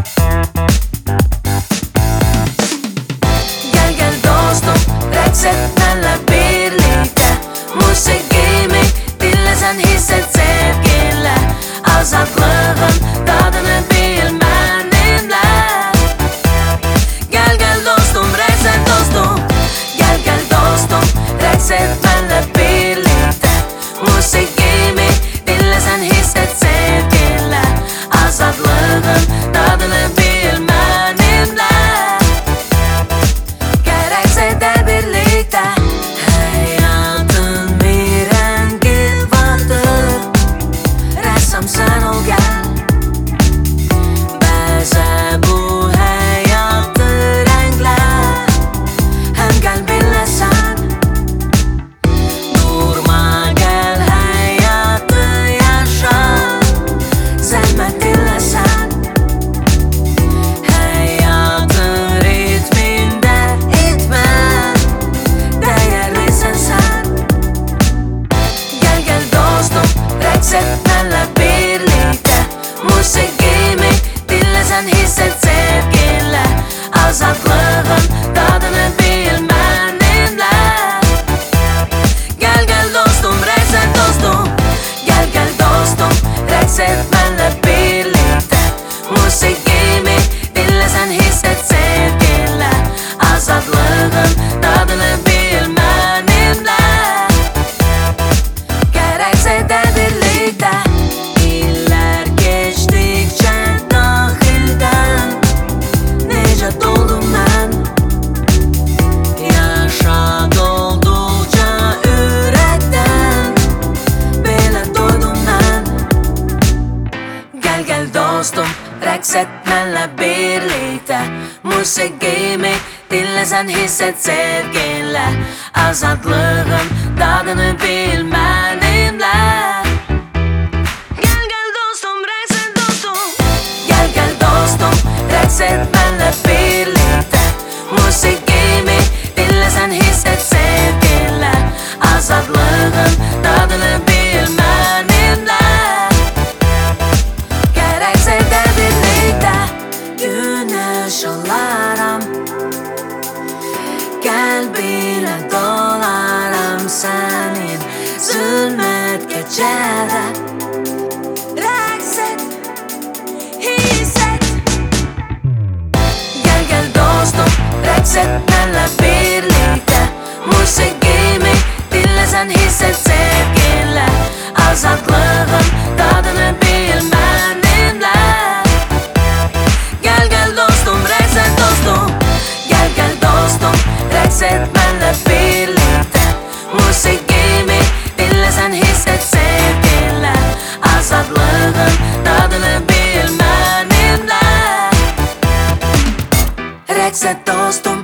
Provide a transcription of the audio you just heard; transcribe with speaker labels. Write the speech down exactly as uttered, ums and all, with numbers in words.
Speaker 1: Gel gel dostum, raks etmenle birlikte. Musikimi dinle, sen hisset sevgiyle. Azaklığın tadını bil benimle. Gel gel dostum, raks et dostum. Gel gel dostum, raks etmenle birlikte. Musikimi dinle, sen hisset sevgiyle. Azaklığın tadını bil benimle. Gel raks eder birlikte. Hayatın bir rengi vardır, ressam sen ol gel. Bize bu hayatı renkler, hem kalbinle sen. Durma gel hayatı yaşa, zahmetinle sen. Hayatın ritminde itme, değerlisin sen. Gel gel dostum, raks etmenle birlikte. Musikimi dinle, sen hisset sevgiyle. Azaklığın tadını bil benimle. Gel gel dostum, raks et dostum. Gel gel dostum, raks etmenle birlikte. Musikimi dinle, sen hisset sevgiyle. Azaklığın tadını bil benimle. Gel raks eder birlikte. Yıllar geçtikçe dahilden nice doldum ben. Yaşa doldukça yürekten bile doydum ben. Gel gel dostum, raks etmenle birlikte. Musikimi dinle, sen hisset sevgiyle. Azaklığın tadını bil benimle. Gel gel dostum, raks et dostum. Gel gel dostum, raks etmenle birlikte. Musikimi dinle, sen hisset sevgiyle. Azaklığın tadını bil benimle. Gel raks eder birlikte. Güneş olarım, kalbine dolarım senin zulmet gecede. Raks et, hisset. Gel gel dostum, raks etmenle birlikte. Musikimi dinle, sen hisset sevgiyle. Azaklığın tadını bil benimle. Gel gel dostum, raks et dostum. Gel gel dostum, raks etmenle birlikte. Musikimi dinle, sen hisset sevgiyle. Azaklığın tadını bil benimle. Raks et dostum.